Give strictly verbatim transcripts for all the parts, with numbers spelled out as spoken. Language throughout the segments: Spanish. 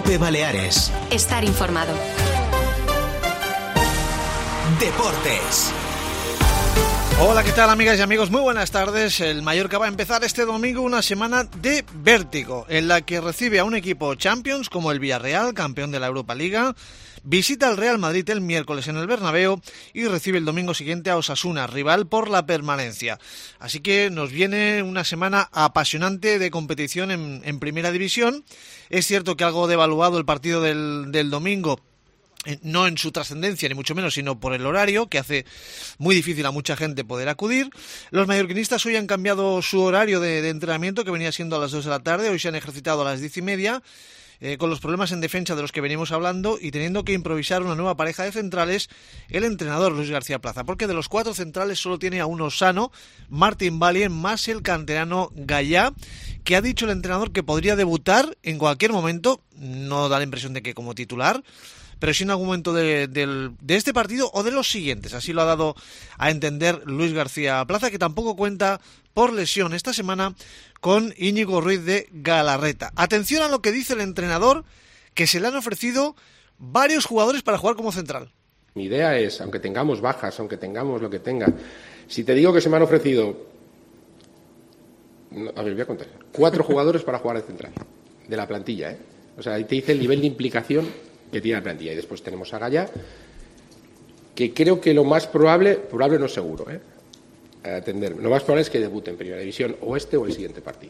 COPE Baleares. Estar informado. Deportes. Hola, ¿qué tal, amigas y amigos? Muy buenas tardes. El Mallorca va a empezar este domingo una semana de vértigo, en la que recibe a un equipo Champions como el Villarreal, campeón de la Europa Liga, visita al Real Madrid el miércoles en el Bernabéu y recibe el domingo siguiente a Osasuna, rival por la permanencia. Así que nos viene una semana apasionante de competición en, en Primera División. Es cierto que algo devaluado el partido del, del domingo, no en su trascendencia ni mucho menos, sino por el horario, que hace muy difícil a mucha gente poder acudir. Los mallorquinistas hoy han cambiado su horario de, de entrenamiento, que venía siendo a las dos de la tarde, hoy se han ejercitado a las diez y media, eh, con los problemas en defensa de los que venimos hablando y teniendo que improvisar una nueva pareja de centrales el entrenador Luis García Plaza, porque de los cuatro centrales solo tiene a uno sano, Martín Valien, más el canterano Gallá, que ha dicho el entrenador que podría debutar en cualquier momento, no da la impresión de que como titular, pero sí en algún momento de, de, de este partido o de los siguientes. Así lo ha dado a entender Luis García Plaza, que tampoco cuenta por lesión esta semana con Íñigo Ruiz de Galarreta. Atención a lo que dice el entrenador, que se le han ofrecido varios jugadores para jugar como central. Mi idea es, aunque tengamos bajas, aunque tengamos lo que tenga, si te digo que se me han ofrecido, no, a ver, voy a contar, cuatro jugadores para jugar de central, de la plantilla, ¿eh? O sea, ahí te dice el nivel de implicación que tiene la plantilla. Y después tenemos a Gallá, que creo que lo más probable, probable no seguro, ¿eh? A atenderme, lo más probable es que debute en Primera División o este o el siguiente partido.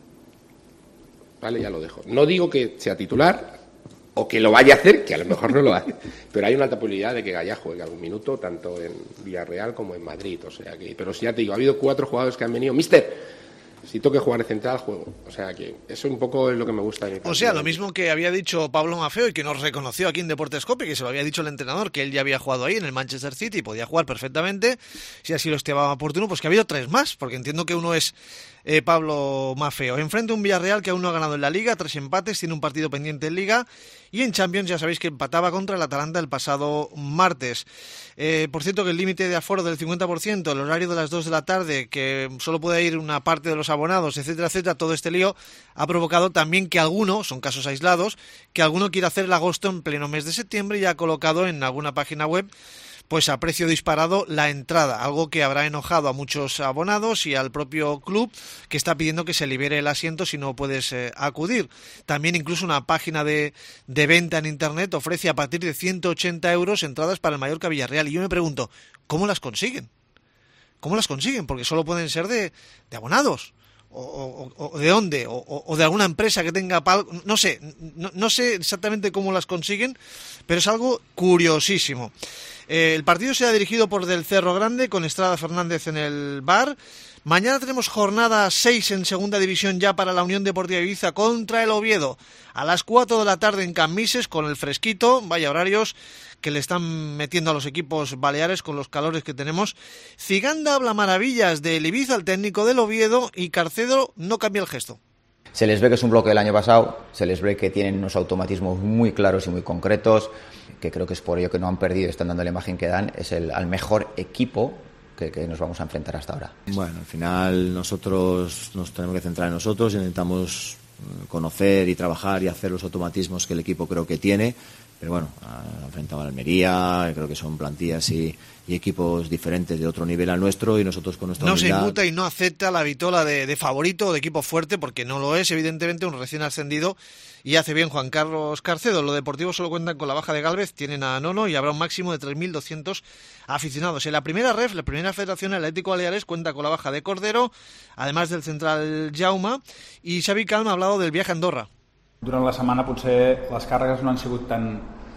Vale, ya lo dejo. No digo que sea titular o que lo vaya a hacer, que a lo mejor no lo hace, pero hay una alta probabilidad de que Gallá juegue algún minuto, tanto en Villarreal como en Madrid. O sea que, pero si ya te digo, ha habido cuatro jugadores que han venido, mister, si tengo que jugar de central, juego. O sea que eso un poco es lo que me gusta. De mi o sea, lo mismo que había dicho Pablo Maffeo y que nos reconoció aquí en Deportes Cope, que se lo había dicho el entrenador, que él ya había jugado ahí en el Manchester City y podía jugar perfectamente, si así lo estimaba oportuno, pues que ha habido tres más, porque entiendo que uno es eh, Pablo Maffeo. Enfrente a un Villarreal que aún no ha ganado en la Liga, tres empates, tiene un partido pendiente en Liga, y en Champions ya sabéis que empataba contra el Atalanta el pasado martes. Eh, por cierto que el límite de aforo del cincuenta por ciento, el horario de las dos de la tarde, que solo puede ir una parte de los abonados, etcétera, etcétera, todo este lío ha provocado también que alguno, son casos aislados, que alguno quiera hacer el agosto en pleno mes de septiembre y ha colocado en alguna página web pues a precio disparado la entrada, algo que habrá enojado a muchos abonados y al propio club, que está pidiendo que se libere el asiento si no puedes eh, acudir. También incluso una página de, de venta en internet ofrece a partir de ciento ochenta euros entradas para el Mallorca Villarreal, y yo me pregunto, ¿cómo las consiguen? ¿Cómo las consiguen? Porque solo pueden ser de, de abonados. O, o, o de dónde, o, o de alguna empresa que tenga pal... no sé, no, no sé exactamente cómo las consiguen, pero es algo curiosísimo. Eh, el partido será dirigido por Del Cerro Grande, con Estrada Fernández en el bar. Mañana tenemos jornada seis en Segunda División ya para la Unión Deportiva Ibiza contra el Oviedo, a las cuatro de la tarde en Cambises, con el fresquito, vaya horarios que le están metiendo a los equipos baleares con los calores que tenemos. Ciganda habla maravillas del Ibiza, el técnico del Oviedo, y Carcedo no cambia el gesto. Se les ve que es un bloque del año pasado, se les ve que tienen unos automatismos muy claros y muy concretos, que creo que es por ello que no han perdido, están dando la imagen que dan, es el al mejor equipo que, que nos vamos a enfrentar hasta ahora. Bueno, al final nosotros nos tenemos que centrar en nosotros, intentamos conocer y trabajar y hacer los automatismos que el equipo creo que tiene, pero bueno, ha enfrentado a Almería, creo que son plantillas y, y equipos diferentes de otro nivel al nuestro, y nosotros con nuestra no humildad... se inmuta y no acepta la vitola de, de favorito o de equipo fuerte, porque no lo es, evidentemente, un recién ascendido, y hace bien Juan Carlos Carcedo. Los deportivos solo cuentan con la baja de Gálvez, tienen a Nono y habrá un máximo de tres mil doscientos aficionados. En la primera ref, la primera federación, el Atlético Baleares cuenta con la baja de Cordero, además del central Jaume, y Xavi Calma ha hablado del viaje a Andorra. Durant la setmana potser les càrregues no han sigut tan,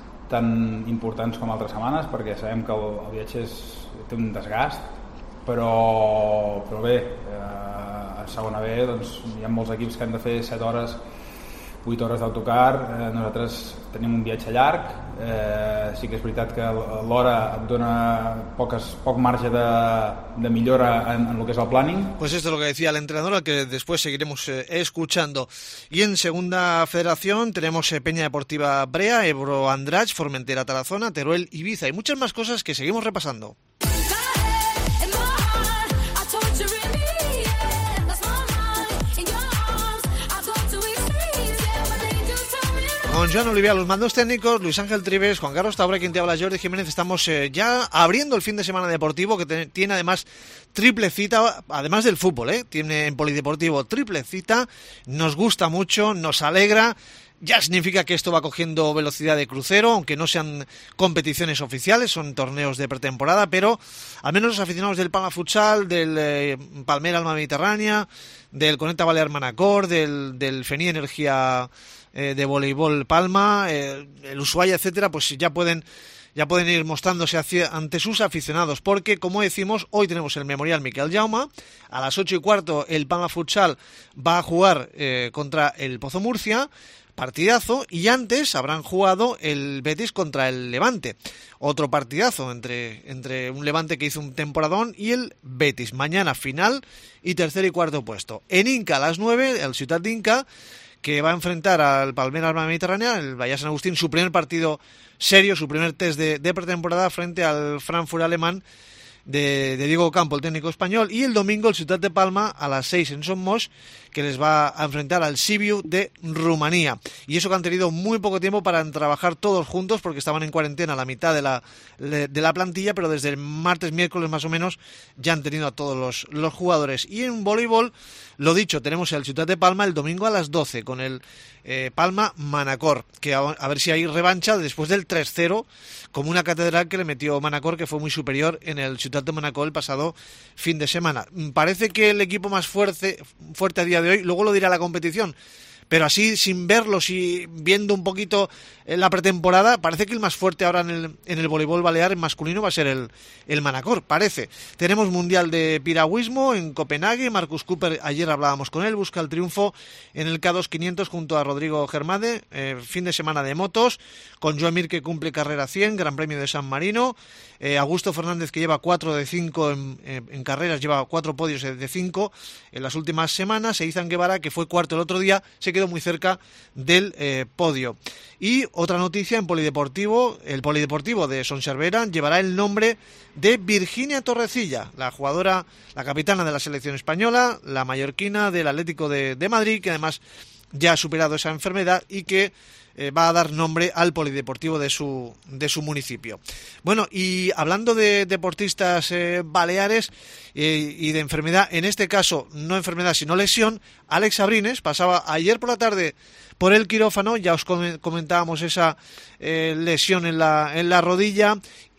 tan importants com altres setmanes, perquè sabem que el, el viatge és, té un desgast, però, però bé, eh, a segona B doncs, hi ha molts equips que han de fer set hores, vuit hores d'autocar, eh, nosaltres tenim un viatge llarg, eh, sí que és veritat que l'hora et dona poques, poc marge de, de millora en, en lo que es el planning. Pues esto es lo que decía el entrenador, al que después seguiremos eh, escuchando. Y en segunda federación tenemos eh, Peña Deportiva Brea, Ebro Andratx, Formentera Tarazona, Teruel, Ibiza y muchas más cosas que seguimos repasando. Con Joan Olivier, los mandos técnicos, Luis Ángel Trives, Juan Carlos Taura, quien te habla, Jordi Jiménez. Estamos eh, ya abriendo el fin de semana deportivo, que te, tiene además triple cita, además del fútbol, ¿eh? Tiene en Polideportivo triple cita, nos gusta mucho, nos alegra. Ya significa que esto va cogiendo velocidad de crucero, aunque no sean competiciones oficiales, son torneos de pretemporada, pero al menos los aficionados del Palma Futsal, del eh, Palmera Alma Mediterránea, del Conecta Balear Manacor, del, del Fení Energía eh, de Voleibol Palma, eh, el Ushuaia, etcétera, pues ya pueden ya pueden ir mostrándose hacia, ante sus aficionados, porque, como decimos, hoy tenemos el Memorial Miquel Jaume, a las ocho y cuarto el Palma Futsal va a jugar eh, contra el Pozo Murcia, partidazo, y antes habrán jugado el Betis contra el Levante, otro partidazo entre, entre un Levante que hizo un temporadón y el Betis. Mañana final y tercer y cuarto puesto. En Inca a las nueve, el Ciutat d'Inca, que va a enfrentar al Palmera Alma Mediterránea, el Bahía San Agustín, su primer partido serio, su primer test de, de pretemporada frente al Frankfurt alemán de, de Diego Campo, el técnico español. Y el domingo el Ciutat de Palma a las seis en Somos, que les va a enfrentar al Sibiu de Rumanía. Y eso que han tenido muy poco tiempo para trabajar todos juntos, porque estaban en cuarentena la mitad de la, de la plantilla, pero desde el martes, miércoles más o menos ya han tenido a todos los, los jugadores. Y en voleibol, lo dicho, tenemos el Ciutat de Palma el domingo a las doce con el eh, Palma Manacor, que a, a ver si hay revancha después del tres cero, como una catedral que le metió Manacor, que fue muy superior en el Ciutat de Manacor el pasado fin de semana. Parece que el equipo más fuerte, fuerte a día de hoy, luego lo dirá la competición, pero así sin verlos y viendo un poquito en la pretemporada, parece que el más fuerte ahora en el, en el voleibol balear en masculino va a ser el, el Manacor, parece. Tenemos Mundial de Piragüismo en Copenhague, Marcus Cooper, ayer hablábamos con él, busca el triunfo en el K dos quinientos junto a Rodrigo Germade, eh, fin de semana de motos, con Joan Mir, que cumple carrera cien, Gran Premio de San Marino, eh, Augusto Fernández, que lleva cuatro de cinco en, en, en carreras, lleva cuatro podios de cinco en las últimas semanas, e Izan Guevara, que fue cuarto el otro día, se quedó muy cerca del eh, podio. Y otra noticia en Polideportivo, el Polideportivo de Son Servera llevará el nombre de Virginia Torrecilla, la jugadora, la capitana de la selección española, la mallorquina del Atlético de, de Madrid, que además ya ha superado esa enfermedad y que eh, va a dar nombre al Polideportivo de su, de su municipio. Bueno, y hablando de deportistas eh, baleares eh, y de enfermedad, en este caso no enfermedad sino lesión, Alex Abrines pasaba ayer por la tarde por el quirófano, ya os comentábamos esa eh, lesión en la, en la rodilla,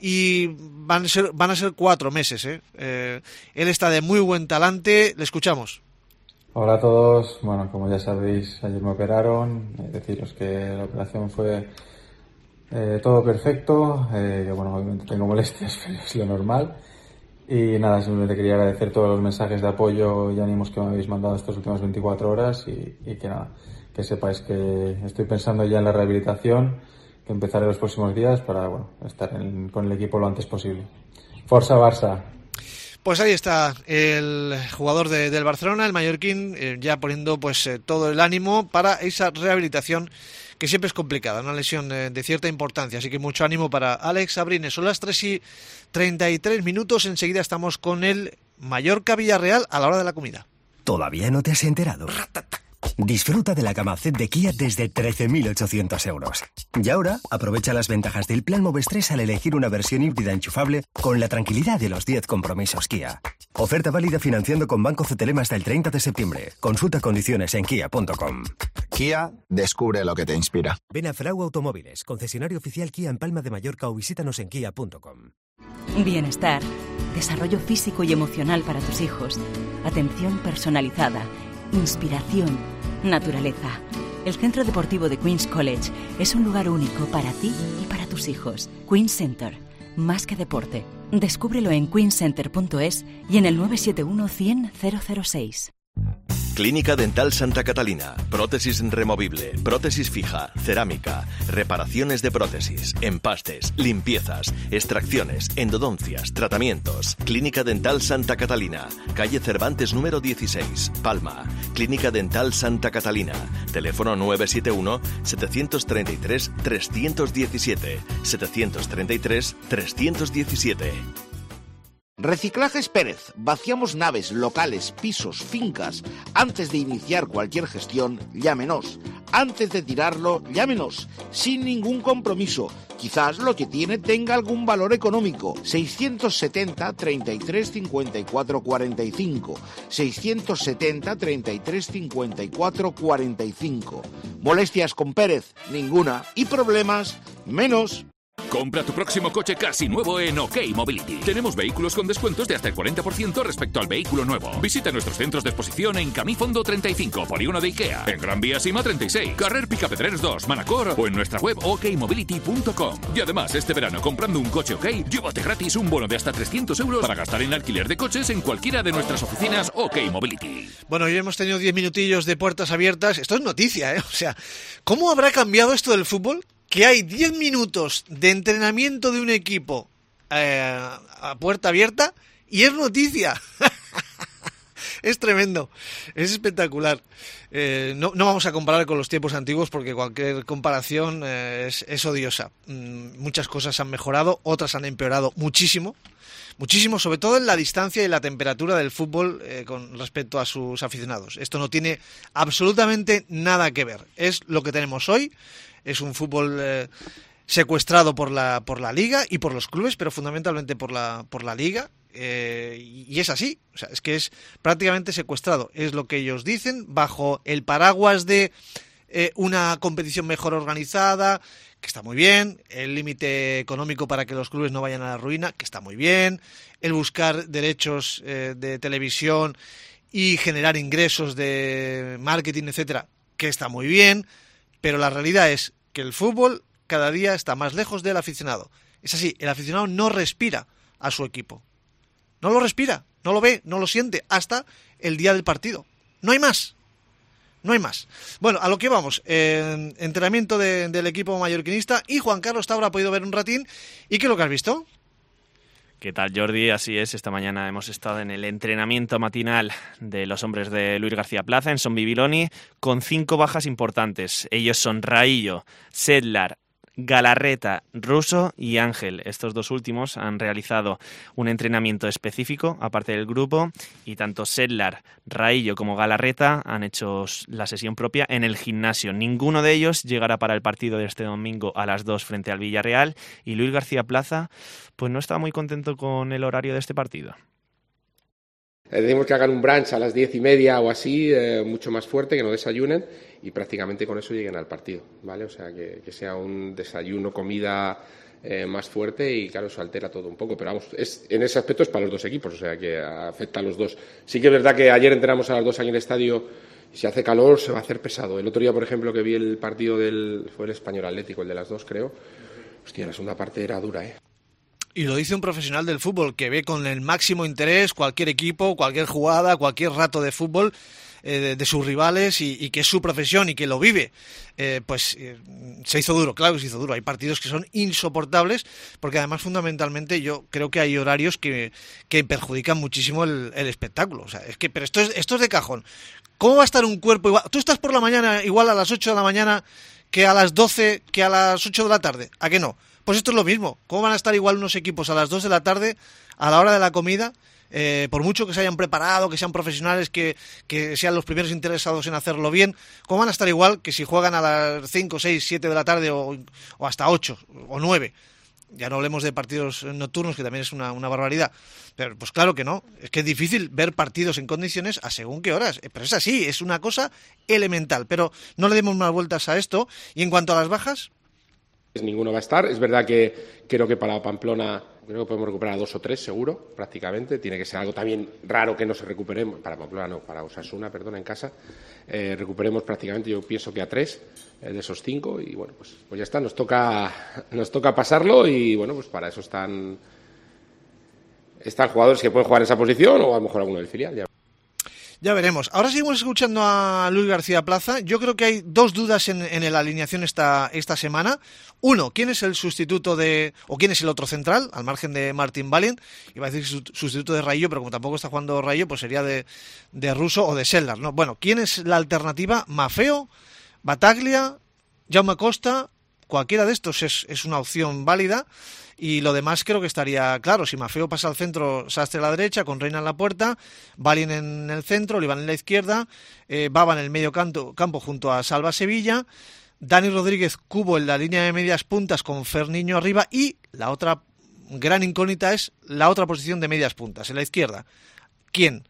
y van a ser, van a ser cuatro meses. ¿eh? Eh, él está de muy buen talante, le escuchamos. Hola a todos, bueno, como ya sabéis, ayer me operaron, eh, deciros que la operación fue eh, todo perfecto, eh, que bueno, obviamente tengo molestias, pero es lo normal. Y nada, simplemente quería agradecer todos los mensajes de apoyo y ánimos que me habéis mandado estas últimas veinticuatro horas y, y que nada, que sepáis que estoy pensando ya en la rehabilitación, que empezaré los próximos días para bueno, estar en, con el equipo lo antes posible. Forza Barça. Pues ahí está el jugador de, del Barcelona, el mallorquín, eh, ya poniendo pues eh, todo el ánimo para esa rehabilitación, que siempre es complicada, una lesión eh, de cierta importancia, así que mucho ánimo para Alex Abrines. Son las tres y treinta y tres minutos, enseguida estamos con el Mallorca-Villarreal a la hora de la comida. ¿Todavía no te has enterado? Disfruta de la gama Z de Kia desde trece mil ochocientos euros. Y ahora, aprovecha las ventajas del plan Moves tres al elegir una versión híbrida enchufable con la tranquilidad de los diez compromisos Kia. Oferta válida financiando con Banco C T L M hasta el treinta de septiembre. Consulta condiciones en kia punto com. Kia, descubre lo que te inspira. Ven a Frau Automóviles, concesionario oficial Kia en Palma de Mallorca, o visítanos en kia punto com. Bienestar, desarrollo físico y emocional para tus hijos, atención personalizada, inspiración, naturaleza. El Centro Deportivo de Queen's College es un lugar único para ti y para tus hijos. Queen's Center, más que deporte. Descúbrelo en queens center punto es y en el nueve siete uno, cien, cero cero seis. Clínica Dental Santa Catalina. Prótesis removible, prótesis fija, cerámica, reparaciones de prótesis, empastes, limpiezas, extracciones, endodoncias, tratamientos. Clínica Dental Santa Catalina. Calle Cervantes número dieciséis, Palma. Clínica Dental Santa Catalina. Teléfono nueve siete uno, siete tres tres, tres uno siete, siete tres tres, tres uno siete. Reciclajes Pérez. Vaciamos naves, locales, pisos, fincas. Antes de iniciar cualquier gestión, llámenos Antes de tirarlo, llámenos, sin ningún compromiso. Quizás lo que tiene tenga algún valor económico. seiscientos setenta, treinta y tres, cincuenta y cuatro, cuarenta y cinco. seiscientos setenta, treinta y tres, cincuenta y cuatro, cuarenta y cinco. Molestias con Pérez, ninguna. Y problemas, menos. Compra tu próximo coche casi nuevo en OK Mobility. Tenemos vehículos con descuentos de hasta el cuarenta por ciento respecto al vehículo nuevo. Visita nuestros centros de exposición en Camí Fondo treinta y cinco, Polígono de Ikea, en Gran Vía Sima treinta y seis, Carrer Picapedrers dos, Manacor o en nuestra web ok mobility punto com. Y además, este verano, comprando un coche OK, llévate gratis un bono de hasta trescientos euros para gastar en alquiler de coches en cualquiera de nuestras oficinas OK Mobility. Bueno, hoy hemos tenido diez minutillos de puertas abiertas. Esto es noticia, ¿eh? O sea, ¿cómo habrá cambiado esto del fútbol? Que hay diez minutos de entrenamiento de un equipo eh, a puerta abierta y es noticia. Es tremendo, es espectacular. Eh, no, no vamos a comparar con los tiempos antiguos porque cualquier comparación eh, es, es odiosa. Mm, muchas cosas han mejorado, otras han empeorado muchísimo. Muchísimo, sobre todo en la distancia y la temperatura del fútbol eh, con respecto a sus aficionados. Esto no tiene absolutamente nada que ver. Es lo que tenemos hoy. Es un fútbol eh, secuestrado por la por la liga y por los clubes, pero fundamentalmente por la por la liga. Eh, y es así. O sea, es que es prácticamente secuestrado. Es lo que ellos dicen bajo el paraguas de eh, una competición mejor organizada, que está muy bien, el límite económico para que los clubes no vayan a la ruina, que está muy bien, el buscar derechos eh, de televisión y generar ingresos de marketing, etcétera, que está muy bien, pero la realidad es que el fútbol cada día está más lejos del aficionado. Es así, el aficionado no respira a su equipo. No lo respira, no lo ve, no lo siente hasta el día del partido. No hay más. No hay más. Bueno, a lo que vamos. Eh, entrenamiento de, del equipo mallorquinista y Juan Carlos Taura ha podido ver un ratín. ¿Y qué es lo que has visto? ¿Qué tal, Jordi? Así es, esta mañana hemos estado en el entrenamiento matinal de los hombres de Luis García Plaza en Son Bibiloni con cinco bajas importantes. Ellos son Raillo, Sedlar, Galarreta, Russo y Ángel. Estos dos últimos han realizado un entrenamiento específico aparte del grupo y tanto Sedlar, Raillo como Galarreta han hecho la sesión propia en el gimnasio. Ninguno de ellos llegará para el partido de este domingo a las dos frente al Villarreal y Luis García Plaza pues no está muy contento con el horario de este partido. Eh, decimos que hagan un brunch a las diez y media o así, eh, mucho más fuerte, que no desayunen y prácticamente con eso lleguen al partido, ¿vale? O sea, que, que sea un desayuno, comida eh, más fuerte y claro, eso altera todo un poco, pero vamos, es, en ese aspecto es para los dos equipos, o sea, que afecta a los dos. Sí que es verdad que ayer entrenamos a las dos aquí en el estadio y si hace calor se va a hacer pesado. El otro día, por ejemplo, que vi el partido del, fue el Español Atlético, el de las dos creo, hostia, la segunda parte era dura, ¿eh? Y lo dice un profesional del fútbol que ve con el máximo interés cualquier equipo, cualquier jugada, cualquier rato de fútbol eh, de, de sus rivales y, y que es su profesión y que lo vive. Eh, pues eh, se hizo duro, claro que se hizo duro. Hay partidos que son insoportables porque además fundamentalmente yo creo que hay horarios que, que perjudican muchísimo el, el espectáculo. O sea, es que, pero esto es, esto es de cajón. ¿Cómo va a estar un cuerpo igual? Tú estás por la mañana igual a las ocho de la mañana que a las doce, que a las ocho de la tarde. ¿A qué no? Pues esto es lo mismo. ¿Cómo van a estar igual unos equipos a las dos de la tarde, a la hora de la comida, eh, por mucho que se hayan preparado, que sean profesionales, que, que sean los primeros interesados en hacerlo bien? ¿Cómo van a estar igual que si juegan a las cinco, seis, siete de la tarde o, o hasta ocho o nueve? Ya no hablemos de partidos nocturnos, que también es una, una barbaridad. Pero pues claro que no. Es que es difícil ver partidos en condiciones a según qué horas. Pero es así, es una cosa elemental. Pero no le demos más vueltas a esto. Y en cuanto a las bajas... Ninguno va a estar. Es verdad que creo que para Pamplona creo que podemos recuperar a dos o tres seguro, prácticamente. Tiene que ser algo también raro que no se recuperemos. Para Pamplona no, para Osasuna, perdón, en casa. Eh, recuperemos prácticamente, yo pienso que a tres eh, de esos cinco. Y bueno, pues, pues ya está. Nos toca, nos toca pasarlo y bueno, pues para eso están, están jugadores que pueden jugar en esa posición o a lo mejor alguno del filial. Ya. Ya veremos. Ahora seguimos escuchando a Luis García Plaza. Yo creo que hay dos dudas en, en la alineación esta, esta semana. Uno, ¿quién es el sustituto de, o quién es el otro central, al margen de Martin Valiant? Iba a decir sustituto de Raillo, pero como tampoco está jugando Raillo, pues sería de, de Russo o de Sedlar, ¿no? Bueno, ¿quién es la alternativa? Maffeo, Bataglia, Jaume Costa cualquiera de estos es, es una opción válida. Y lo demás creo que estaría claro. Si Maffeo pasa al centro, Sastre a la derecha, con Reina en la puerta, Balin en el centro, Oliván en la izquierda, eh, Baba en el medio campo, campo junto a Salva Sevilla, Dani Rodríguez Cubo en la línea de medias puntas con Ferniño arriba, y la otra gran incógnita es la otra posición de medias puntas, en la izquierda. ¿Quién?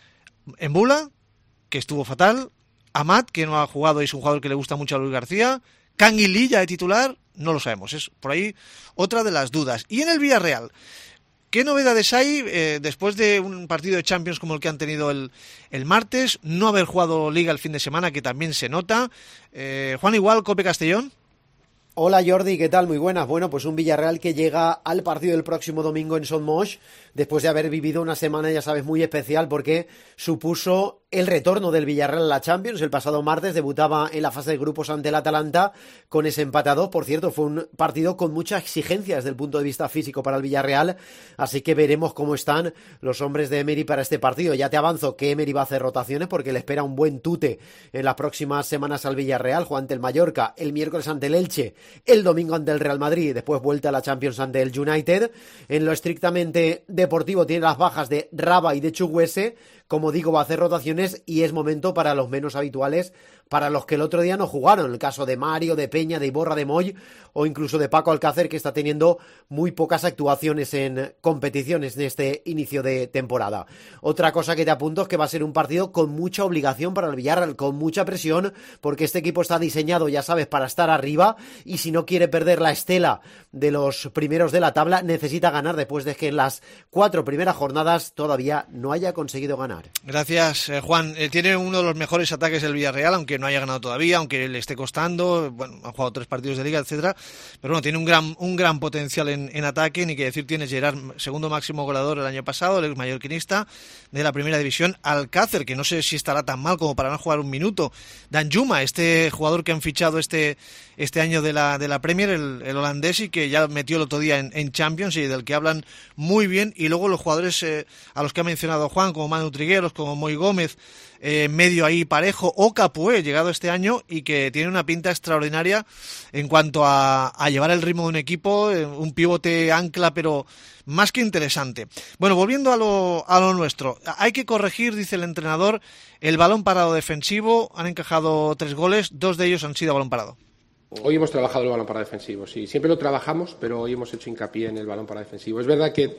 Embula, que estuvo fatal, Amat, que no ha jugado y es un jugador que le gusta mucho a Luis García, Canguililla de titular, no lo sabemos, es por ahí otra de las dudas. Y en el Villarreal, ¿qué novedades hay eh, después de un partido de Champions como el que han tenido el, el martes? No haber jugado Liga el fin de semana, que también se nota. Eh, Juan Igual, Cope Castellón. Hola Jordi, ¿qué tal? Muy buenas. Bueno, pues un Villarreal que llega al partido del próximo domingo en Son Moix, después de haber vivido una semana, ya sabes, muy especial, porque supuso el retorno del Villarreal a la Champions. El pasado martes debutaba en la fase de grupos ante el Atalanta con ese empate a dos. Por cierto, fue un partido con muchas exigencias desde el punto de vista físico para el Villarreal, así que veremos cómo están los hombres de Emery para este partido. Ya te avanzo que Emery va a hacer rotaciones porque le espera un buen tute en las próximas semanas al Villarreal. Juega ante el Mallorca, el miércoles ante el Elche, el domingo ante el Real Madrid, después vuelta a la Champions ante el United. En lo estrictamente deportivo tiene las bajas de Raba y de Chukwueze. Como digo, va a hacer rotaciones y es momento para los menos habituales, para los que el otro día no jugaron. El caso de Mario, de Peña, de Iborra, de Moy o incluso de Paco Alcácer, que está teniendo muy pocas actuaciones en competiciones en este inicio de temporada. Otra cosa que te apunto es que va a ser un partido con mucha obligación para el Villarreal, con mucha presión, porque este equipo está diseñado, ya sabes, para estar arriba, y si no quiere perder la estela de los primeros de la tabla, necesita ganar después de que en las cuatro primeras jornadas todavía no haya conseguido ganar. Gracias, eh, Juan. Eh, tiene uno de los mejores ataques del Villarreal, aunque no haya ganado todavía, aunque le esté costando. Bueno, ha jugado tres partidos de Liga, etcétera. Pero bueno, tiene un gran un gran potencial en, en ataque. Ni que decir, tiene Gerard, segundo máximo goleador el año pasado, el ex mallorquinista de la primera división. Alcácer, que no sé si estará tan mal como para no jugar un minuto. Danjuma, este jugador que han fichado este este año de la de la Premier, el, el holandés, y que ya metió el otro día en, en Champions y del que hablan muy bien. Y luego los jugadores eh, a los que ha mencionado Juan, como Manu Trigueros, como Moy Gómez, eh, medio ahí parejo, o Capué, llegado este año y que tiene una pinta extraordinaria en cuanto a, a llevar el ritmo de un equipo, eh, un pivote ancla, pero más que interesante. Bueno, volviendo a lo, a lo nuestro, hay que corregir, dice el entrenador, el balón parado defensivo. Han encajado tres goles, dos de ellos han sido a balón parado. Hoy hemos trabajado el balón parado defensivo, sí, siempre lo trabajamos, pero hoy hemos hecho hincapié en el balón parado defensivo. Es verdad que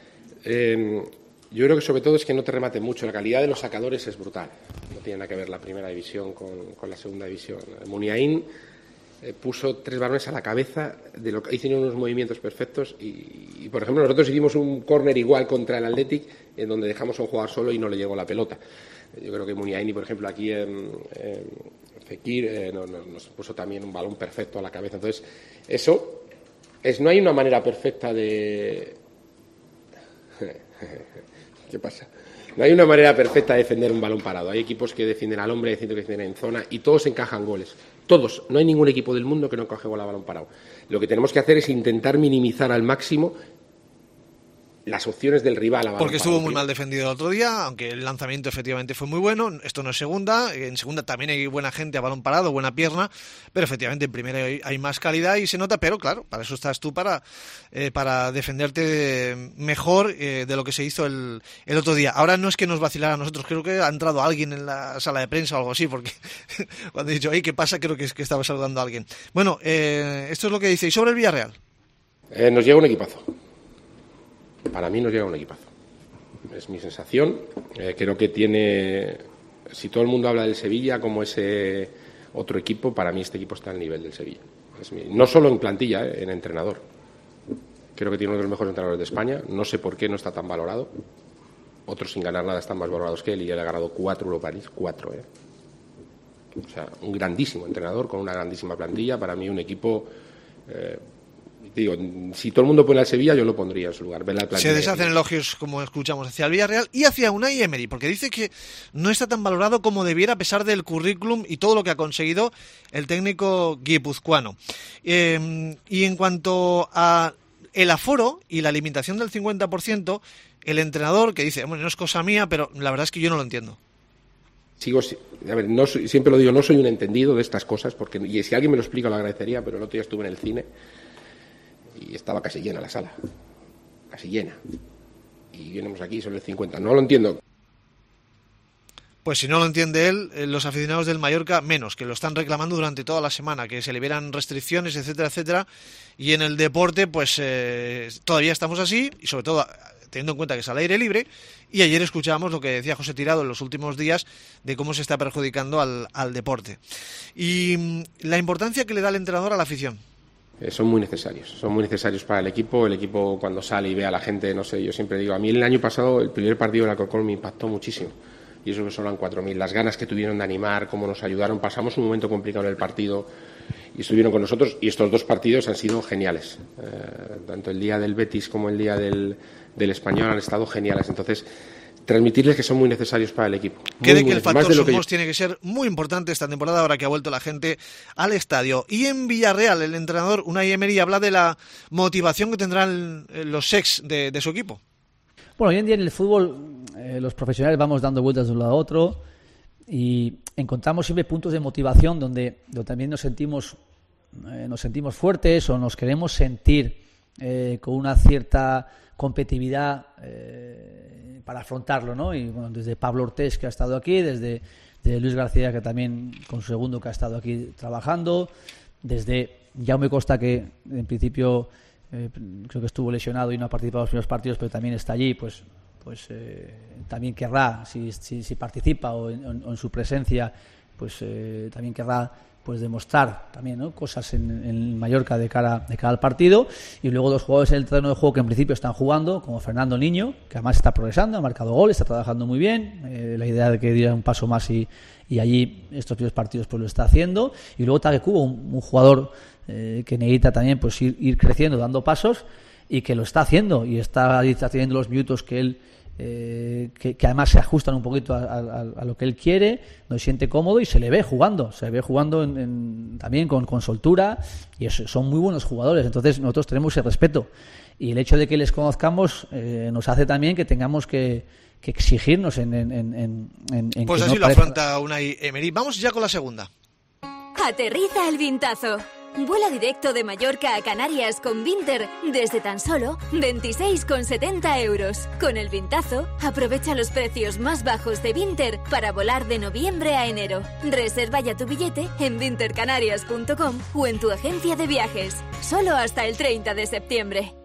eh, yo creo que sobre todo es que no te remate mucho. La calidad de los sacadores es brutal. No tiene nada que ver la primera división con, con la segunda división. Muniain eh, puso tres balones a la cabeza, de lo que hicieron unos movimientos perfectos y, y, por ejemplo, nosotros hicimos un córner igual contra el Athletic, en donde dejamos a un jugador solo y no le llegó la pelota. Yo creo que Muniain, por ejemplo, aquí en, en Fekir eh, no, no, nos puso también un balón perfecto a la cabeza. Entonces, eso es, no hay una manera perfecta de... ¿Qué pasa? No hay una manera perfecta de defender un balón parado. Hay equipos que defienden al hombre, hay equipos que defienden en zona y todos encajan goles. Todos. No hay ningún equipo del mundo que no encaje gol a balón parado. Lo que tenemos que hacer es intentar minimizar al máximo las opciones del rival a balón porque estuvo parado. Muy mal defendido el otro día, aunque el lanzamiento efectivamente fue muy bueno. Esto no es segunda, en segunda también hay buena gente a balón parado, buena pierna, pero efectivamente en primera hay, hay más calidad y se nota, pero claro, para eso estás tú, para eh, para defenderte mejor eh, de lo que se hizo el, el otro día. Ahora no es que nos vacilara a nosotros, creo que ha entrado alguien en la sala de prensa o algo así, porque cuando he dicho, hey, ¿qué pasa? Creo que es que estaba saludando a alguien. Bueno, eh, esto es lo que dice. ¿Y sobre el Villarreal? Eh, nos llega un equipazo. Para mí nos llega un equipazo. Es mi sensación. Eh, creo que tiene... Si todo el mundo habla del Sevilla como ese otro equipo, para mí este equipo está al nivel del Sevilla. Es mi... No solo en plantilla, eh, en entrenador. Creo que tiene uno de los mejores entrenadores de España. No sé por qué no está tan valorado. Otros sin ganar nada están más valorados que él y él ha ganado cuatro Europa League. Cuatro, ¿eh? O sea, un grandísimo entrenador con una grandísima plantilla. Para mí un equipo... Eh, Digo, si todo el mundo pone al Sevilla, yo lo pondría en su lugar. Ver la Se deshacen elogios, como escuchamos, hacia el Villarreal y hacia Unai Emery, porque dice que no está tan valorado como debiera a pesar del currículum y todo lo que ha conseguido el técnico guipuzcoano. Eh, y en cuanto a el aforo y la limitación del cincuenta por ciento, el entrenador que dice, bueno, no es cosa mía, pero la verdad es que yo no lo entiendo. sigo, a ver, no soy, siempre lo digo, no soy un entendido de estas cosas, porque y si alguien me lo explica lo agradecería, pero el otro día estuve en el cine y estaba casi llena la sala, casi llena. Y venimos aquí sobre el cincuenta. No lo entiendo. Pues si no lo entiende él, los aficionados del Mallorca menos, que lo están reclamando durante toda la semana, que se liberan restricciones, etcétera, etcétera. Y en el deporte, pues eh, todavía estamos así, y sobre todo teniendo en cuenta que es al aire libre. Y ayer escuchábamos lo que decía José Tirado en los últimos días de cómo se está perjudicando al, al deporte. Y la importancia que le da el entrenador a la afición. Eh, son muy necesarios, son muy necesarios para el equipo. El equipo cuando sale y ve a la gente, no sé, yo siempre digo, a mí el año pasado el primer partido de la Alcorcón me impactó muchísimo. Y eso que solo eran cuatro mil. Las ganas que tuvieron de animar, cómo nos ayudaron. Pasamos un momento complicado en el partido y estuvieron con nosotros. Y estos dos partidos han sido geniales. Eh, tanto el día del Betis como el día del, del Español han estado geniales. Entonces, transmitirles que son muy necesarios para el equipo. Cree muy, que muy el factor de lo que Somos yo... tiene que ser muy importante esta temporada, ahora que ha vuelto la gente al estadio. Y en Villarreal, el entrenador Unai Emery habla de la motivación que tendrán los ex de, de su equipo. Bueno, hoy en día en el fútbol eh, los profesionales vamos dando vueltas de un lado a otro y encontramos siempre puntos de motivación donde, donde también nos sentimos eh, nos sentimos fuertes o nos queremos sentir eh, con una cierta competitividad eh, para afrontarlo, ¿no? Y bueno, desde Pablo Ortés, que ha estado aquí, desde, desde Luis García, que también con su segundo, que ha estado aquí trabajando, desde Jaume Costa, que en principio Eh, creo que estuvo lesionado y no ha participado en los primeros partidos, pero también está allí, pues pues eh, también querrá, si, si, si participa o en, o en su presencia, pues eh, también querrá pues demostrar también, ¿no?, cosas en, en Mallorca de cara, de cara al partido. Y luego dos jugadores en el terreno de juego que en principio están jugando, como Fernando Niño, que además está progresando, ha marcado gol, está trabajando muy bien, eh, la idea de que diera un paso más y, y allí estos primeros partidos pues lo está haciendo. Y luego Tague Kubo, un, un jugador Eh, que necesita también pues ir, ir creciendo, dando pasos, y que lo está haciendo y está, está teniendo los minutos que él eh, que, que además se ajustan un poquito a, a, a lo que él quiere, no se siente cómodo y se le ve jugando, se le ve jugando en, en, también con, con soltura, y es, son muy buenos jugadores. Entonces nosotros tenemos ese respeto, y el hecho de que les conozcamos eh, nos hace también que tengamos que, que exigirnos en, en, en, en, en pues que así no lo parezca... afronta Unai Emery. Vamos ya con la segunda. Aterriza el Vintazo. Vuela directo de Mallorca a Canarias con Vinter desde tan solo veintiséis con setenta euros. Con el Vintazo, aprovecha los precios más bajos de Vinter para volar de noviembre a enero. Reserva ya tu billete en vinter canarias punto com o en tu agencia de viajes. Solo hasta el treinta de septiembre.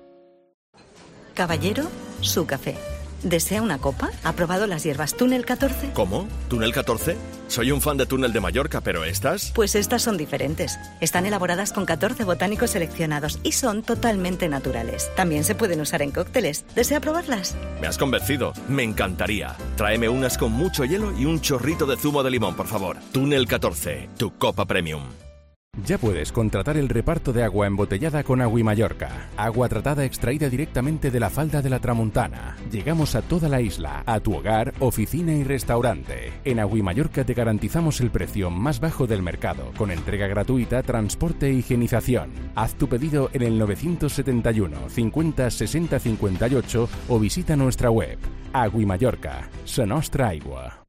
Caballero, su café. ¿Desea una copa? ¿Ha probado las hierbas Túnel catorce? ¿Cómo? ¿Túnel catorce? Soy un fan de Túnel de Mallorca, pero ¿estas? Pues estas son diferentes. Están elaboradas con catorce botánicos seleccionados y son totalmente naturales. También se pueden usar en cócteles. ¿Desea probarlas? Me has convencido. Me encantaría. Tráeme unas con mucho hielo y un chorrito de zumo de limón, por favor. Túnel catorce, tu copa premium. Ya puedes contratar el reparto de agua embotellada con Agui Mallorca. Agua tratada extraída directamente de la falda de la Tramuntana. Llegamos a toda la isla, a tu hogar, oficina y restaurante. En Agui Mallorca te garantizamos el precio más bajo del mercado, con entrega gratuita, transporte e higienización. Haz tu pedido en el novecientos setenta y uno, cincuenta, sesenta, cincuenta y ocho o visita nuestra web. Agui Mallorca, la nostra aigua.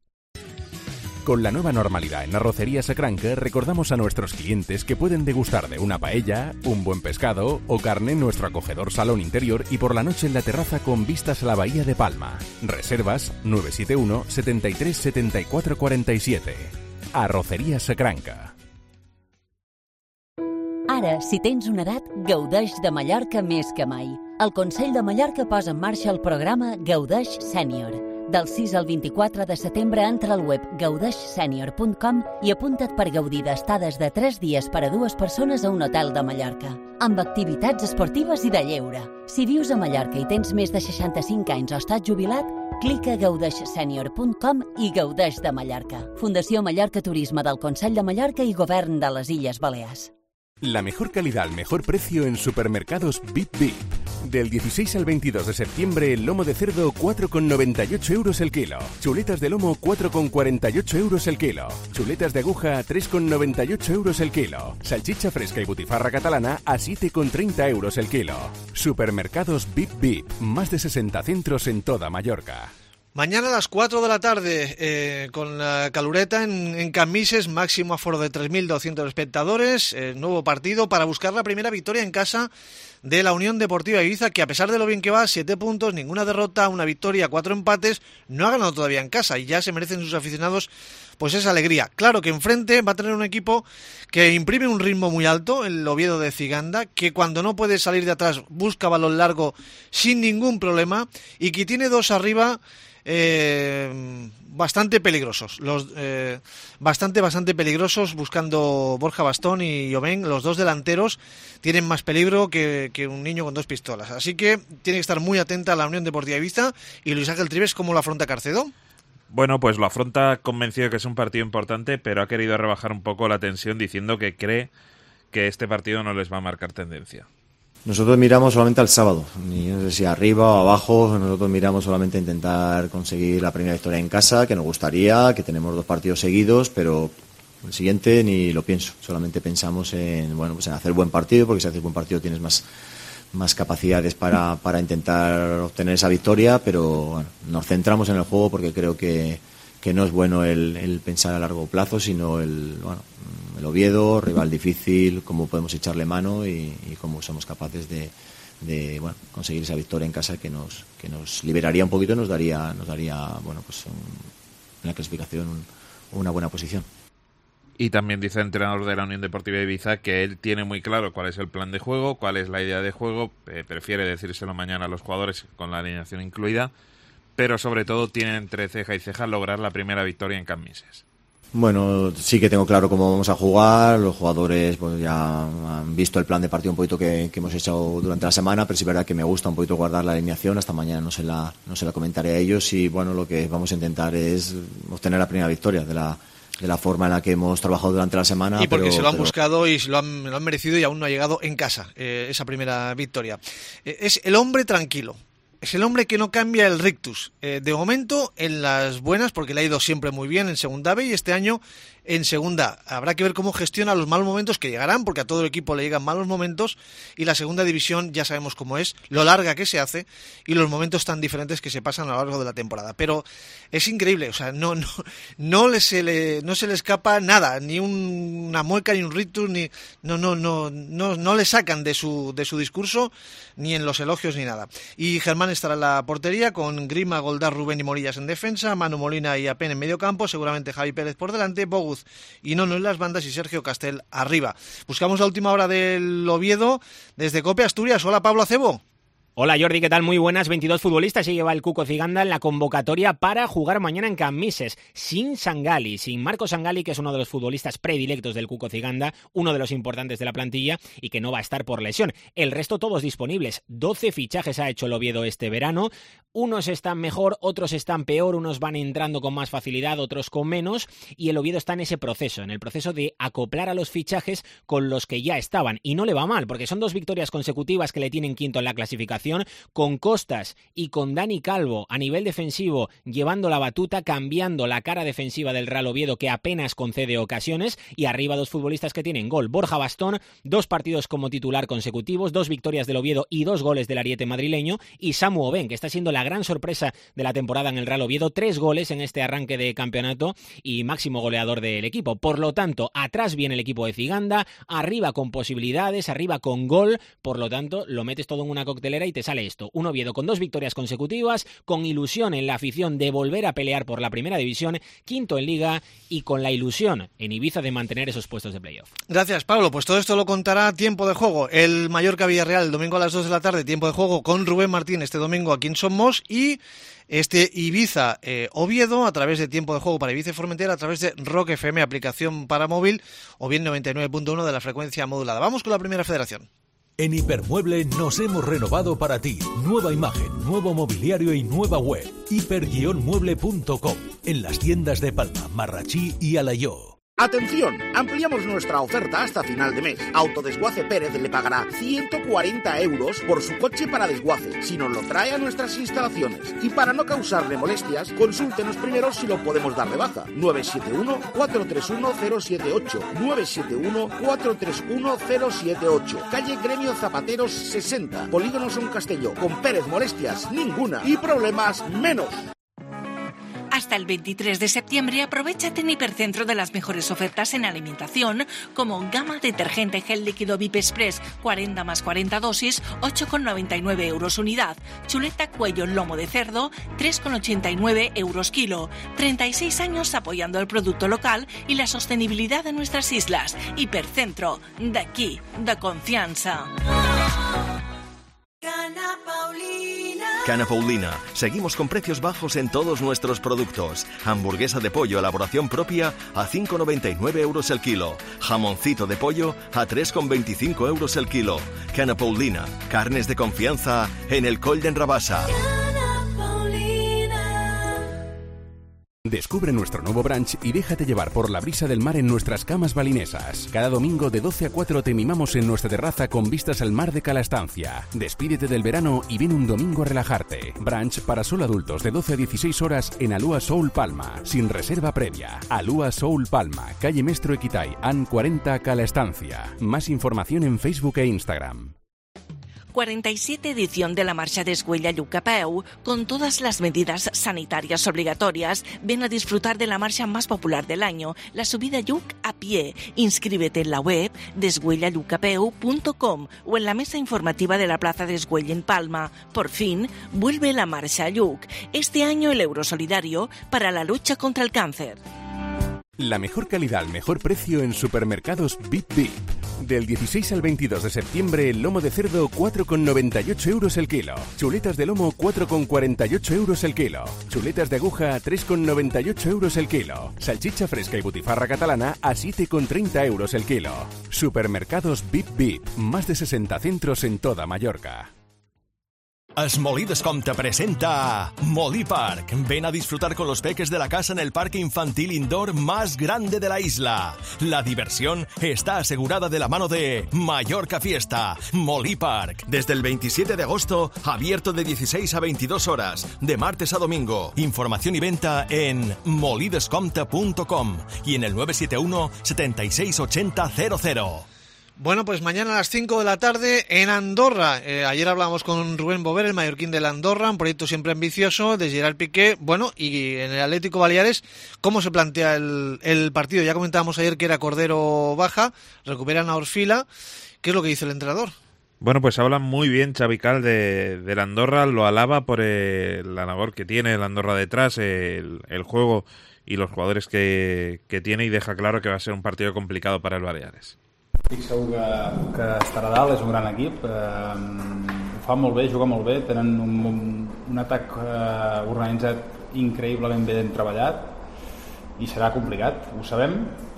Con la nueva normalidad en Arrocería Sacranca, recordamos a nuestros clientes que pueden degustar de una paella, un buen pescado o carne en nuestro acogedor salón interior y por la noche en la terraza con vistas a la bahía de Palma. Reservas nueve siete uno, setenta y tres, setenta y cuatro cuarenta y siete. Arrocería Sacranca. Ara, si tens una edat, gaudeix de Mallorca més que mai. El Consell de Mallorca posa en marxa el programa Gaudeix Sènior. Del sis al vint-i-quatre de setembre entra al web gaudeix sènior punt com i apunta't per gaudir d'estades de tres dies per a dues persones a un hotel de Mallorca, amb activitats esportives i de lleure. Si vius a Mallorca i tens més de seixanta-cinc anys o estàs jubilat, clica a gaudeix sènior punt com i gaudeix de Mallorca. Fundació Mallorca Turisme del Consell de Mallorca i Govern de les Illes Balears. La mejor calidad al mejor precio en Supermercados Bip Bip. Del dieciséis al veintidós de septiembre, el lomo de cerdo cuatro con noventa y ocho euros el kilo. Chuletas de lomo cuatro con cuarenta y ocho euros el kilo. Chuletas de aguja tres con noventa y ocho euros el kilo. Salchicha fresca y butifarra catalana a siete con treinta euros el kilo. Supermercados Bip Bip. Más de sesenta centros en toda Mallorca. Mañana a las cuatro de la tarde, eh, con la calureta en, en Cambises, máximo aforo de tres mil doscientos espectadores, eh, nuevo partido para buscar la primera victoria en casa de la Unión Deportiva Ibiza, que a pesar de lo bien que va, siete puntos, ninguna derrota, una victoria, cuatro empates, no ha ganado todavía en casa y ya se merecen sus aficionados pues esa alegría. Claro que enfrente va a tener un equipo que imprime un ritmo muy alto, el Oviedo de Ciganda, que cuando no puede salir de atrás busca balón largo sin ningún problema y que tiene dos arriba Eh, bastante peligrosos, los eh, bastante bastante peligrosos, buscando Borja Bastón y Llobén. Los dos delanteros tienen más peligro que, que un niño con dos pistolas, así que tiene que estar muy atenta a la Unión Deportiva Ibiza. Y Luis Ángel Trives, ¿cómo lo afronta Carcedo? Bueno, pues lo afronta convencido de que es un partido importante, pero ha querido rebajar un poco la tensión diciendo que cree que este partido no les va a marcar tendencia. Nosotros miramos solamente al sábado, ni no sé si arriba o abajo, nosotros miramos solamente a intentar conseguir la primera victoria en casa, que nos gustaría, que tenemos dos partidos seguidos, pero el siguiente ni lo pienso, solamente pensamos en, bueno, pues en hacer buen partido, porque si haces buen partido tienes más, más capacidades para, para intentar obtener esa victoria, pero bueno, nos centramos en el juego porque creo que, que no es bueno el, el pensar a largo plazo, sino el, bueno, el Oviedo, rival difícil, cómo podemos echarle mano y, y cómo somos capaces de, de bueno, conseguir esa victoria en casa que nos que nos liberaría un poquito y nos daría nos daría bueno pues un, en la clasificación un, una buena posición. Y también dice el entrenador de la Unión Deportiva de Ibiza que él tiene muy claro cuál es el plan de juego, cuál es la idea de juego, eh, prefiere decírselo mañana a los jugadores con la alineación incluida, pero sobre todo tiene entre ceja y ceja lograr la primera victoria en Cambises. Bueno, sí que tengo claro cómo vamos a jugar, los jugadores pues ya han visto el plan de partido un poquito que, que hemos hecho durante la semana, pero sí es verdad que me gusta un poquito guardar la alineación, hasta mañana no se la, no se la comentaré a ellos y bueno, lo que vamos a intentar es obtener la primera victoria de la, de la forma en la que hemos trabajado durante la semana. Y porque pero, se lo han pero... buscado y se lo han, lo han merecido y aún no ha llegado en casa eh, esa primera victoria. Eh, es el hombre tranquilo. Es el hombre que no cambia el rictus. Eh, de momento, en las buenas, porque le ha ido siempre muy bien en Segunda B y este año en Segunda. Habrá que ver cómo gestiona los malos momentos que llegarán, porque a todo el equipo le llegan malos momentos y la Segunda División ya sabemos cómo es, lo larga que se hace y los momentos tan diferentes que se pasan a lo largo de la temporada. Pero es increíble, o sea, no no no le se le no se le escapa nada, ni un, una mueca ni un rictus, ni no no no no no le sacan de su de su discurso ni en los elogios ni nada. Y Germán estará en la portería con Grima, Goldar, Rubén y Morillas en defensa, Manu Molina y Apen en medio campo, seguramente Javi Pérez por delante, Boguz y Nono en las bandas y Sergio Castel arriba. Buscamos la última hora del Oviedo desde Cope Asturias. Hola, Pablo Acebo. Hola Jordi, ¿qué tal? Muy buenas. veintidós futbolistas se lleva el Cuco Ciganda en la convocatoria para jugar mañana en Cambises, sin Sangali, sin Marco Sangali, que es uno de los futbolistas predilectos del Cuco Ciganda, uno de los importantes de la plantilla y que no va a estar por lesión. El resto todos disponibles. doce fichajes ha hecho el Oviedo este verano. Unos están mejor, otros están peor, unos van entrando con más facilidad, otros con menos, y el Oviedo está en ese proceso, en el proceso de acoplar a los fichajes con los que ya estaban. Y no le va mal, porque son dos victorias consecutivas que le tienen quinto en la clasificación, con Costas y con Dani Calvo a nivel defensivo llevando la batuta, cambiando la cara defensiva del Real Oviedo, que apenas concede ocasiones, y arriba dos futbolistas que tienen gol. Borja Bastón, dos partidos como titular consecutivos, dos victorias del Oviedo y dos goles del ariete madrileño, y Samu Oben, que está siendo la gran sorpresa de la temporada en el Real Oviedo, tres goles en este arranque de campeonato y máximo goleador del equipo. Por lo tanto, atrás viene el equipo de Ciganda, arriba con posibilidades, arriba con gol, por lo tanto, lo metes todo en una coctelera y te sale esto, un Oviedo con dos victorias consecutivas, con ilusión en la afición de volver a pelear por la primera división, quinto en Liga y con la ilusión en Ibiza de mantener esos puestos de playoff. Gracias, Pablo. Pues todo esto lo contará Tiempo de Juego. El Mallorca-Villarreal el domingo a las dos de la tarde, Tiempo de Juego con Rubén Martín este domingo aquí en Somos, y este Ibiza eh, Oviedo a través de Tiempo de Juego para Ibiza y Formentera, a través de Rock F M, aplicación para móvil, o bien noventa y nueve punto uno de la frecuencia modulada. Vamos con la primera federación. En Hipermueble nos hemos renovado para ti. Nueva imagen, nuevo mobiliario y nueva web. hiper mueble punto com. En las tiendas de Palma, Marrachí y Alayó. Atención, ampliamos nuestra oferta hasta final de mes. Autodesguace Pérez le pagará ciento cuarenta euros por su coche para desguace, si nos lo trae a nuestras instalaciones. Y para no causarle molestias, consúltenos primero si lo podemos dar de baja. nueve siete uno, cuatro tres uno, cero siete ocho. nueve siete uno, cuatro tres uno, cero siete ocho. Calle Gremio Zapateros sesenta. Polígono Son Castelló. Con Pérez molestias ninguna y problemas menos. Hasta el veintitrés de septiembre aprovéchate en Hipercentro de las mejores ofertas en alimentación, como gama detergente gel líquido V I P Express cuarenta más cuarenta dosis, ocho con noventa y nueve euros unidad. Chuleta cuello lomo de cerdo, tres con ochenta y nueve euros kilo. treinta y seis años apoyando el producto local y la sostenibilidad de nuestras islas. Hipercentro, de aquí, de confianza. Cana Paulina. Seguimos con precios bajos en todos nuestros productos. Hamburguesa de pollo, elaboración propia, a cinco con noventa y nueve euros el kilo. Jamoncito de pollo, a tres con veinticinco euros el kilo. Cana Paulina. Carnes de confianza en el Coll d'en Rabassa. Descubre nuestro nuevo brunch y déjate llevar por la brisa del mar en nuestras camas balinesas. Cada domingo de doce a cuatro te mimamos en nuestra terraza con vistas al mar de Cala Estancia. Despídete del verano y ven un domingo a relajarte. Brunch para solo adultos de doce a dieciséis horas en Alúa Soul Palma, sin reserva previa. Alúa Soul Palma, calle Mestro Equitay, A N cuarenta, Cala Estancia. Más información en Facebook e Instagram. cuarenta y siete edición de la Marcha d'Escuella Lluc a peu, con todas las medidas sanitarias obligatorias. Ven a disfrutar de la marcha más popular del año, la subida Lluc a pie. Inscríbete en la web desguella lluc a peu punto com o en la mesa informativa de la Plaza d'Escuella en Palma. Por fin, vuelve la Marcha a Lluc. Este año el euro solidario para la lucha contra el cáncer. La mejor calidad al mejor precio en supermercados Bip Bip. Del dieciséis al veintidós de septiembre, el lomo de cerdo cuatro con noventa y ocho euros el kilo. Chuletas de lomo cuatro con cuarenta y ocho euros el kilo. Chuletas de aguja tres con noventa y ocho euros el kilo. Salchicha fresca y butifarra catalana a siete con treinta euros el kilo. Supermercados Bip Bip. Más de sesenta centros en toda Mallorca. Smolí Descompte presenta Molí Park. Ven a disfrutar con los peques de la casa en el parque infantil indoor más grande de la isla. La diversión está asegurada de la mano de Mallorca Fiesta. Molí Park. Desde el veintisiete de agosto, abierto de dieciséis a veintidós horas, de martes a domingo. Información y venta en molí descompte punto com y en el nueve siete uno, setenta y seis, ochenta, cero cero. Bueno, pues mañana a las cinco de la tarde en Andorra. Eh, ayer hablábamos con Rubén Bover, el mallorquín del Andorra, un proyecto siempre ambicioso, de Gerard Piqué. Bueno, y en el Atlético Baleares, ¿cómo se plantea el, el partido? Ya comentábamos ayer que era Cordero baja, recuperan a Orfila. ¿Qué es lo que dice el entrenador? Bueno, pues habla muy bien Xavi Cal de, del Andorra, lo alaba por eh, la labor que tiene el Andorra detrás, el, el juego y los jugadores que, que tiene, y deja claro que va a ser un partido complicado para el Baleares. Estic segur que, que estarà dalt, és un gran equip, eh, ho fa molt bé, juga molt bé, tenen un, un, un atac eh, organitzat increïblement ben treballat i serà complicat, ho sabem,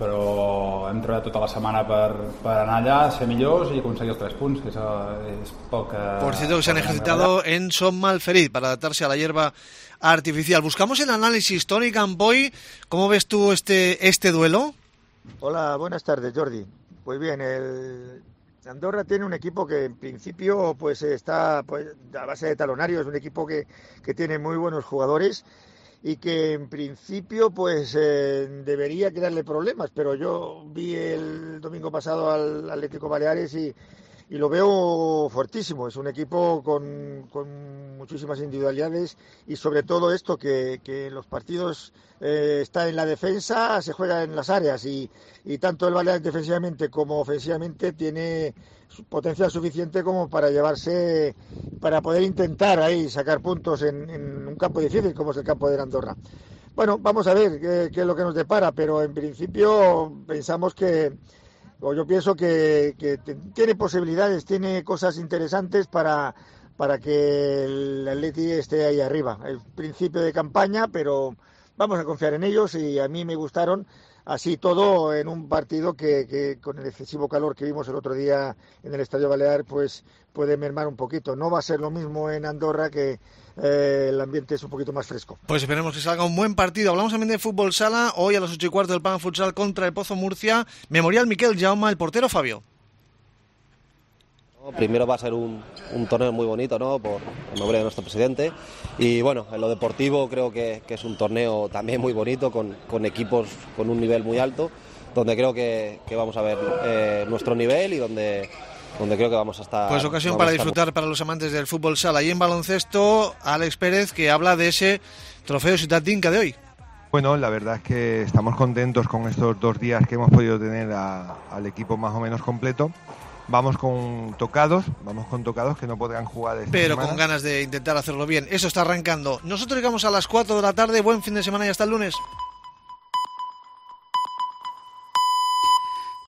però hem treballat tota la setmana per, per anar allà, ser millors i aconseguir els tres punts, que és, és pel que... Por cierto, que se han ejercitado en Son Malferit para adaptarse a la hierba artificial. Buscamos el análisis, Toni Campoy, ¿cómo ves tú este, este duelo? Hola, buenas tardes, Jordi. Pues bien, el Andorra tiene un equipo que en principio pues está pues, a base de talonarios, es un equipo que, que tiene muy buenos jugadores y que en principio pues eh, debería crearle problemas, pero yo vi el domingo pasado al Atlético Baleares y, y lo veo fuertísimo. Es un equipo con, con muchísimas individualidades y sobre todo esto que, que en los partidos eh, está en la defensa, se juega en las áreas y, y tanto el Baleares defensivamente como ofensivamente tiene potencial suficiente como para llevarse, para poder intentar ahí sacar puntos en, en un campo difícil como es el campo de Andorra. Bueno, vamos a ver qué, qué es lo que nos depara, pero en principio pensamos que o yo pienso que, que tiene posibilidades, tiene cosas interesantes para, para que el Atleti esté ahí arriba. El principio de campaña, pero vamos a confiar en ellos y a mí me gustaron así todo en un partido que, que con el excesivo calor que vimos el otro día en el Estadio Balear pues puede mermar un poquito. No va a ser lo mismo en Andorra, que eh, el ambiente es un poquito más fresco. Pues esperemos que salga un buen partido. Hablamos también de fútbol sala. Hoy a las ocho y cuarto del Palma Futsal contra el Pozo Murcia. Memorial Miquel Jaume, el portero Fabio. Primero va a ser un, un torneo muy bonito, ¿no? Por el nombre de nuestro presidente. Y bueno, en lo deportivo creo que, que es un torneo también muy bonito, con, con equipos con un nivel muy alto, donde creo que, que vamos a ver eh, nuestro nivel y donde, donde creo que vamos a estar... Pues ocasión para disfrutar muy... para los amantes del fútbol sala. Y en baloncesto, Alex Pérez, que habla de ese trofeo Ciutat Dinka de hoy. Bueno, la verdad es que estamos contentos con estos dos días que hemos podido tener a, al equipo más o menos completo. Vamos con tocados, vamos con tocados que no podrán jugar esta Pero semana. con ganas de intentar hacerlo bien. Eso está arrancando. Nosotros llegamos a las cuatro de la tarde. Buen fin de semana y hasta el lunes.